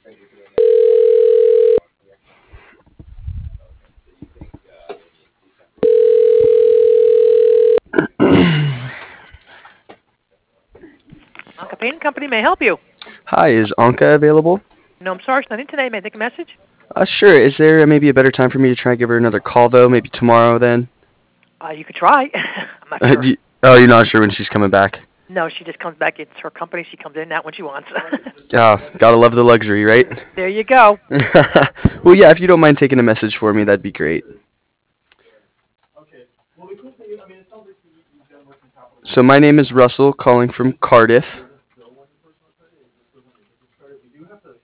Anka Painting Company may help you. Hi, is Anka available? No, I'm sorry, she's not in today. May I take a message? Sure. Is there maybe a better time for me to try and give her another call, though? Maybe tomorrow, then? You could try. I'm not sure. Oh, you're not sure when she's coming back? No, she just comes back. It's her company. She comes in and out when she wants. Gotta love the luxury, right? There you go. Well, yeah, if you don't mind taking a message for me, that'd be great. So my name is Russell, calling from Cardiff.